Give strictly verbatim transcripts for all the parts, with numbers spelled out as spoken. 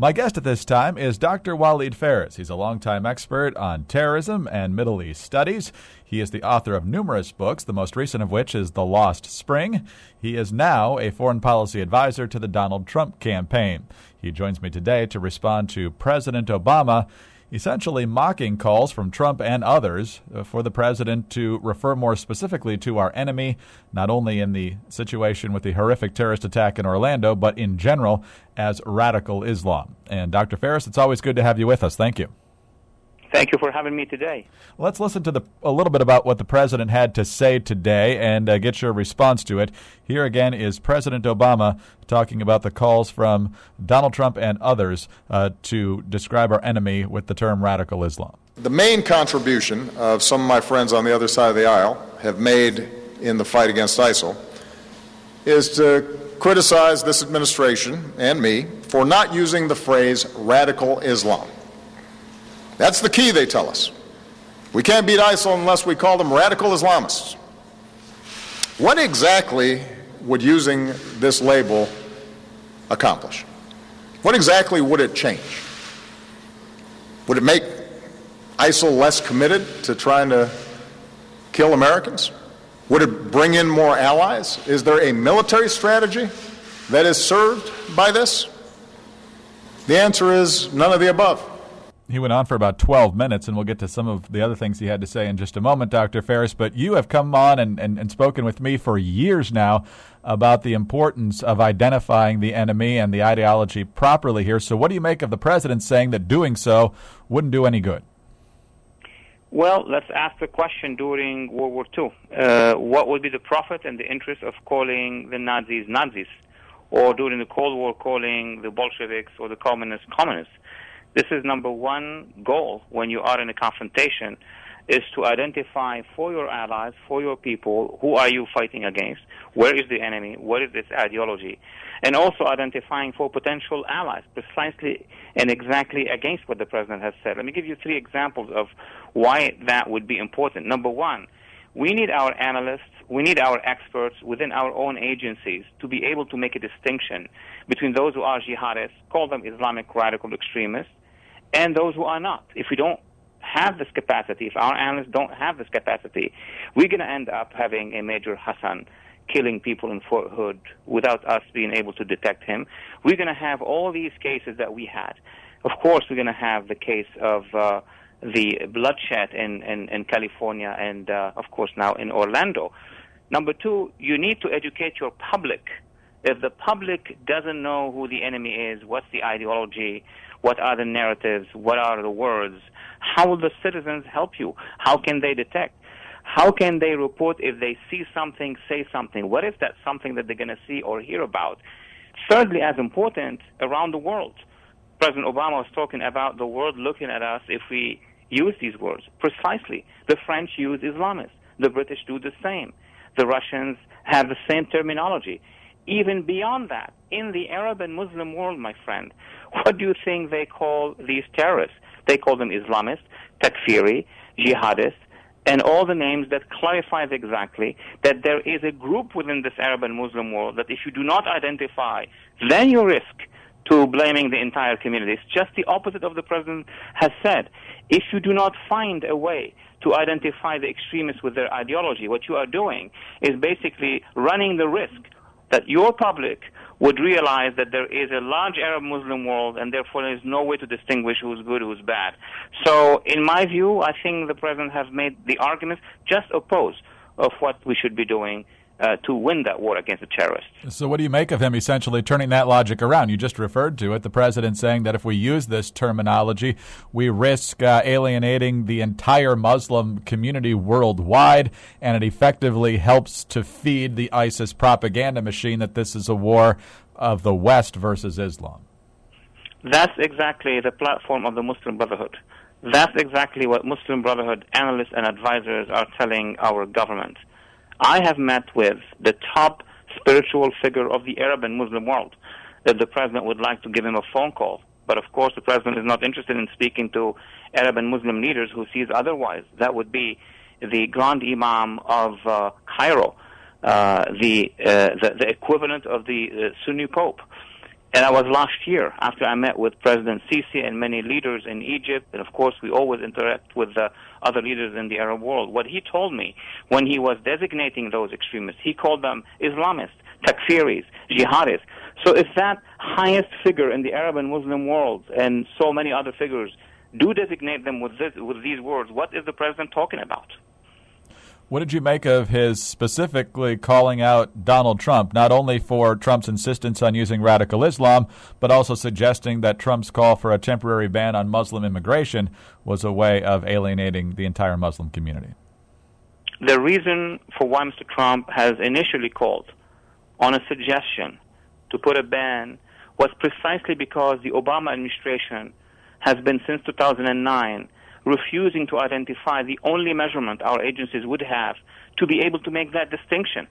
My guest at this time is Doctor Walid Phares. He's a longtime expert on terrorism and Middle East studies. He is the author of numerous books, the most recent of which is The Lost Spring. He is now a foreign policy advisor to the Donald Trump campaign. He joins me today to respond to President Obama essentially mocking calls from Trump and others for the president to refer more specifically to our enemy, not only in the situation with the horrific terrorist attack in Orlando, but in general as radical Islam. And Doctor Phares, it's always good to have you with us. Thank you. Thank you for having me today. Let's listen to the, a little bit about what the president had to say today and uh, get your response to it. Here again is President Obama talking about the calls from Donald Trump and others uh, to describe our enemy with the term radical Islam. The main contribution of some of my friends on the other side of the aisle have made in the fight against ISIL is to criticize this administration and me for not using the phrase radical Islam. That's the key, they tell us. We can't beat ISIL unless we call them radical Islamists. What exactly would using this label accomplish? What exactly would it change? Would it make ISIL less committed to trying to kill Americans? Would it bring in more allies? Is there a military strategy that is served by this? The answer is none of the above. He went on for about twelve minutes, and we'll get to some of the other things he had to say in just a moment, Doctor Phares. But you have come on and, and, and spoken with me for years now about the importance of identifying the enemy and the ideology properly here. So what do you make of the president saying that doing so wouldn't do any good? Well, let's ask the question during World War Two. Uh, what would be the profit and the interest of calling the Nazis Nazis, or during the Cold War calling the Bolsheviks or the communists communists? This is number one goal when you are in a confrontation, is to identify for your allies, for your people, who are you fighting against, where is the enemy, what is its ideology, and also identifying for potential allies precisely and exactly against what the president has said. Let me give you three examples of why that would be important. Number one, we need our analysts, we need our experts within our own agencies to be able to make a distinction between those who are jihadists, call them Islamic radical extremists, and those who are not. If we don't have this capacity, if our analysts don't have this capacity, we're going to end up having a Major Hassan killing people in Fort Hood without us being able to detect him. We're going to have all these cases that we had. Of course, we're going to have the case of uh, the bloodshed in, in, in California and, uh, of course, now in Orlando. Number two, you need to educate your public. If the public doesn't know who the enemy is, what's the ideology, what are the narratives, what are the words, how will the citizens help you? How can they detect? How can they report if they see something, say something? What if that's something that they're going to see or hear about? Thirdly, as important, around the world. President Obama was talking about the world looking at us if we use these words. Precisely. The French use Islamists. The British do the same. The Russians have the same terminology. Even beyond that, in the Arab and Muslim world, my friend, what do you think they call these terrorists? They call them Islamists, Takfiri, jihadists, and all the names that clarifies exactly that there is a group within this Arab and Muslim world that if you do not identify, then you risk to blaming the entire community. It's just the opposite of the president has said. If you do not find a way to identify the extremists with their ideology, what you are doing is basically running the risk that your public would realize that there is a large Arab Muslim world and therefore there is no way to distinguish who's good, who's bad. So in my view, I think the president has made the arguments just opposed of what we should be doing uh, to win that war against the terrorists. So what do you make of him essentially turning that logic around? You just referred to it, the president saying that if we use this terminology, we risk uh, alienating the entire Muslim community worldwide, and it effectively helps to feed the ISIS propaganda machine that this is a war of the West versus Islam. That's exactly the platform of the Muslim Brotherhood. That's exactly what Muslim Brotherhood analysts and advisors are telling our government. I have met with the top spiritual figure of the Arab and Muslim world. If the president would like to give him a phone call, but of course the president is not interested in speaking to Arab and Muslim leaders who sees otherwise. That would be the Grand Imam of uh, Cairo, uh, the, uh, the the equivalent of the uh, Sunni Pope. And that was last year after I met with President Sisi and many leaders in Egypt. And, of course, we always interact with the other leaders in the Arab world. What he told me when he was designating those extremists, he called them Islamists, takfiris, jihadists. So if that highest figure in the Arab and Muslim world and so many other figures do designate them with, this, with these words, what is the president talking about? What did you make of his specifically calling out Donald Trump, not only for Trump's insistence on using radical Islam, but also suggesting that Trump's call for a temporary ban on Muslim immigration was a way of alienating the entire Muslim community? The reason for why Mister Trump has initially called on a suggestion to put a ban was precisely because the Obama administration has been since two thousand nine refusing to identify the only measurement our agencies would have to be able to make that distinction.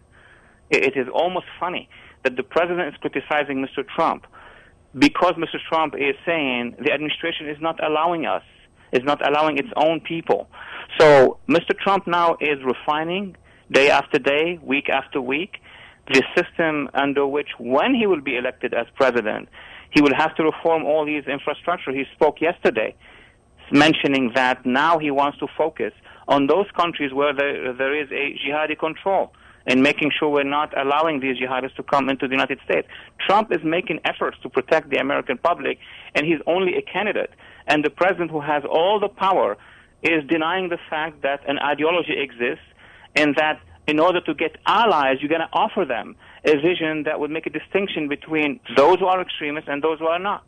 It is almost funny that the president is criticizing Mister Trump because Mister Trump is saying the administration is not allowing us, is not allowing its own people. So Mister Trump now is refining day after day, week after week, the system under which when he will be elected as president, he will have to reform all these infrastructure. He spoke yesterday mentioning that now he wants to focus on those countries where there, there is a jihadi control and making sure we're not allowing these jihadists to come into the United States. Trump is making efforts to protect the American public, and he's only a candidate. And the president, who has all the power, is denying the fact that an ideology exists and that in order to get allies, you're going to offer them a vision that would make a distinction between those who are extremists and those who are not.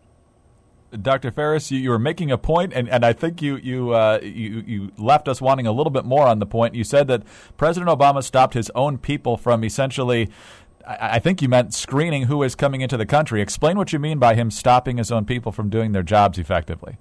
Doctor Phares, you, you were making a point, and, and I think you you, uh, you you left us wanting a little bit more on the point. You said that President Obama stopped his own people from essentially, I, I think you meant screening who is coming into the country. Explain what you mean by him stopping his own people from doing their jobs effectively.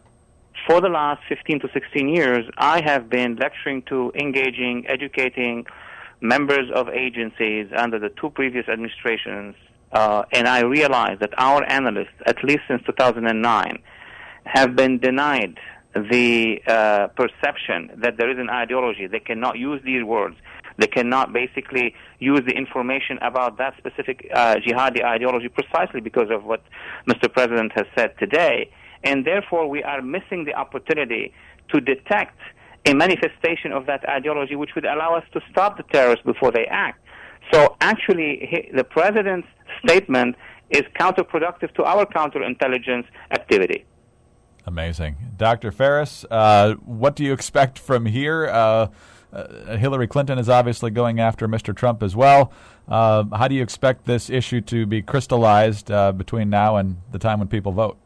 For the last fifteen to sixteen years, I have been lecturing to, engaging, educating members of agencies under the two previous administrations. Uh, and I realize that our analysts, at least since two thousand nine, have been denied the uh, perception that there is an ideology. They cannot use these words. They cannot basically use the information about that specific uh, jihadi ideology precisely because of what Mister President has said today. And therefore, we are missing the opportunity to detect a manifestation of that ideology which would allow us to stop the terrorists before they act. So actually, he, the president's statement is counterproductive to our counterintelligence activity. Amazing. Doctor Phares, uh, what do you expect from here? Uh, uh, Hillary Clinton is obviously going after Mister Trump as well. Uh, how do you expect this issue to be crystallized uh, between now and the time when people vote?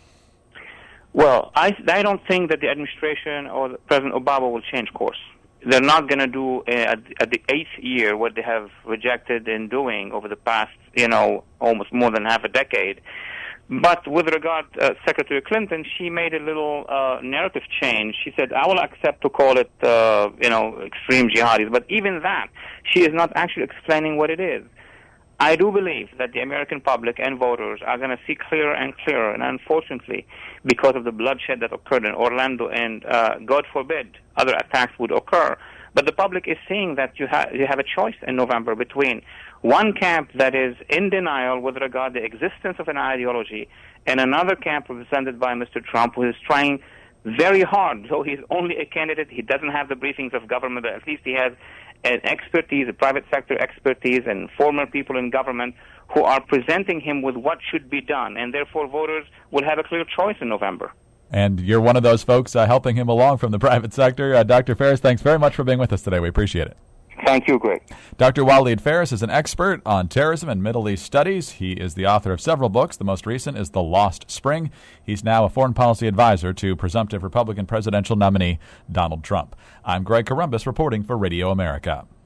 Well, I, I don't think that the administration or President Obama will change course. They're not going to do uh, at, at the eighth year what they have rejected in doing over the past, you know, almost more than half a decade. But with regard to uh, Secretary Clinton, she made a little uh, narrative change. She said, I will accept to call it, uh, you know, extreme jihadis. But even that, she is not actually explaining what it is. I do believe that the American public and voters are going to see clearer and clearer, and unfortunately, because of the bloodshed that occurred in Orlando, and uh, God forbid other attacks would occur, but the public is seeing that you, ha- you have a choice in November between one camp that is in denial with regard to the existence of an ideology and another camp represented by Mister Trump, who is trying very hard, though he's only a candidate, he doesn't have the briefings of government, but at least he has an expertise, a private sector expertise, and former people in government who are presenting him with what should be done, and therefore voters will have a clear choice in November. And you're one of those folks uh, helping him along from the private sector. Uh, Doctor Phares, thanks very much for being with us today. We appreciate it. Thank you, Greg. Doctor Waleed Phares is an expert on terrorism and Middle East studies. He is the author of several books. The most recent is The Lost Spring. He's now a foreign policy advisor to presumptive Republican presidential nominee Donald Trump. I'm Greg Corombos reporting for Radio America.